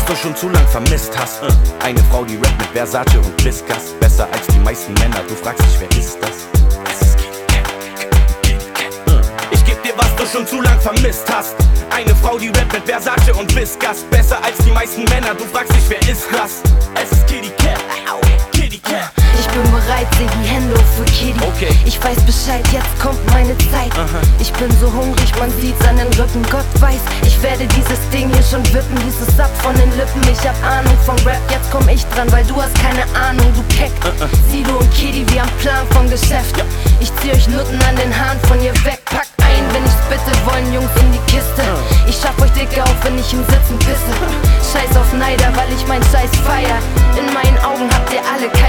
was du schon zu lang vermisst hast. Eine Frau, die rappt mit Versace und Whiskas. Besser als die meisten Männer, du fragst dich, wer ist das? Ich geb dir, was du schon zu lang vermisst hast. Eine Frau, die rappt mit Versace und Whiskas. Besser als die meisten Männer, du fragst dich, wer ist das? Es ist Kitty Cat, Kitty Cat. Ich bin bereit, seh die Hände hoch für Kitty. Okay. Ich weiß Bescheid, jetzt kommt meine Zeit. Ich bin so hungrig, man sieht's an den Rücken. Gott weiß, ich werde dieses Ding hier schon wippen. Dieses ab von den Lippen, ich hab Ahnung vom Rap. Jetzt komm ich dran, weil du hast keine Ahnung, du Keck. Sido und Kitty, wir haben Plan vom Geschäft. Ich zieh euch Nutten an den Haaren von ihr weg. Pack ein, wenn ich's bitte, wollen Jungs in die Kiste. Ich schaff euch Dicke auf, wenn ich im Sitzen pisse. Scheiß auf Neider, weil ich mein Scheiß feier. In meinen